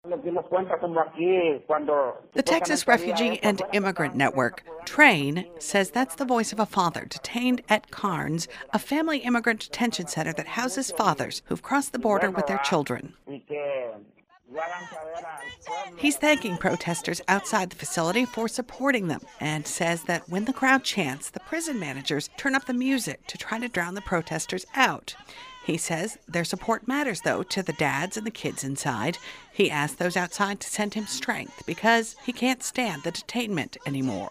The Texas Refugee and Immigrant Network, TRAIN, says that's the voice of a father detained at Carnes, a family immigrant detention center that houses fathers who've crossed the border with their children. He's thanking protesters outside the facility for supporting them and says that when the crowd chants, the prison managers turn up the music to try to drown the protesters out. He says their support matters, though, to the dads and the kids inside. He asked those outside to send him strength because he can't stand the detainment anymore.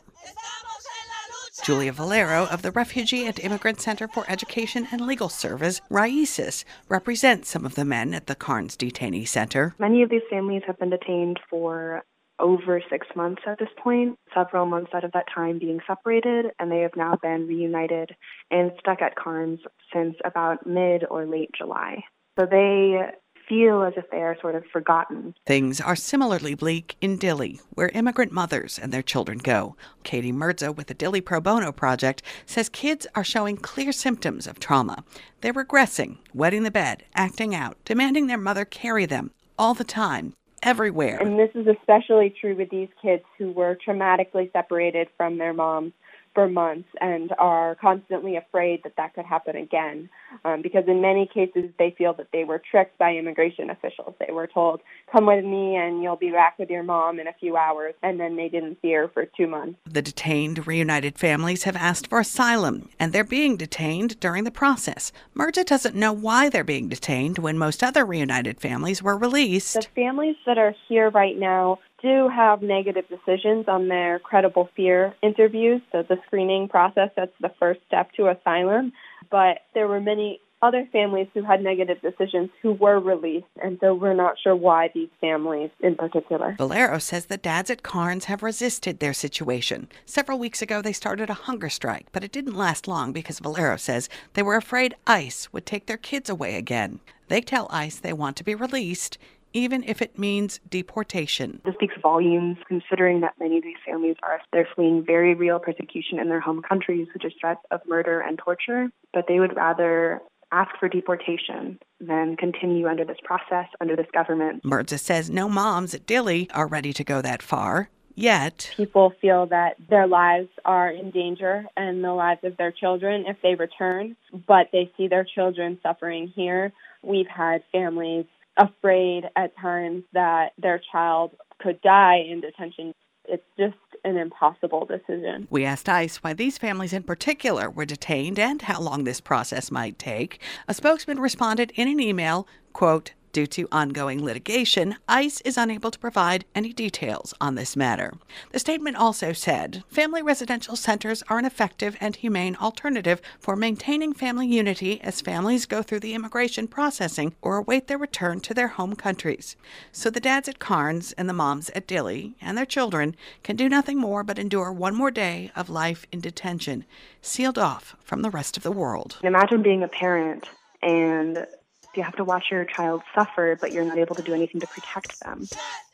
Julia Valero of the Refugee and Immigrant Center for Education and Legal Service, RAICES, represents some of the men at the Carnes Detainee Center. Many of these families have been detained for over 6 months at this point, several months out of that time being separated, and they have now been reunited and stuck at Carnes since about mid or late July. So they feel as if they are sort of forgotten. Things are similarly bleak in Dilley, where immigrant mothers and their children go. Katie Mirza with the Dilley Pro Bono Project says kids are showing clear symptoms of trauma. They're regressing, wetting the bed, acting out, demanding their mother carry them all the time, everywhere. And this is especially true with these kids who were traumatically separated from their moms for months and are constantly afraid that that could happen again, because in many cases they feel that they were tricked by immigration officials. They were told, come with me and you'll be back with your mom in a few hours, and then they didn't see her for 2 months. The detained reunited families have asked for asylum, and they're being detained during the process. Mirza doesn't know why they're being detained when most other reunited families were released. The families that are here right now do have negative decisions on their credible fear interviews, so the screening process, that's the first step to asylum. But there were many other families who had negative decisions who were released, and so we're not sure why these families in particular. Valero says the dads at Carnes have resisted their situation. Several weeks ago, they started a hunger strike, but it didn't last long because Valero says they were afraid ICE would take their kids away again. They tell ICE they want to be released, even if it means deportation. This speaks volumes, considering that many of these families they're fleeing very real persecution in their home countries, which is threats of murder and torture, but they would rather ask for deportation than continue under this process, under this government. Mirza says no moms at Dilley are ready to go that far. Yet people feel that their lives are in danger and the lives of their children if they return, but they see their children suffering here. We've had families afraid at times that their child could die in detention. It's just an impossible decision. We asked ICE why these families in particular were detained and how long this process might take. A spokesman responded in an email, quote, due to ongoing litigation, ICE is unable to provide any details on this matter. The statement also said, family residential centers are an effective and humane alternative for maintaining family unity as families go through the immigration processing or await their return to their home countries. So the dads at Carnes and the moms at Dilley and their children can do nothing more but endure one more day of life in detention, sealed off from the rest of the world. Imagine being a parent and you have to watch your child suffer, but you're not able to do anything to protect them.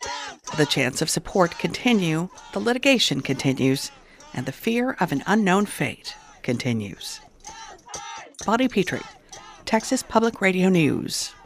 The chants of support continue, the litigation continues, and the fear of an unknown fate continues. Bonnie Petrie, Texas Public Radio News.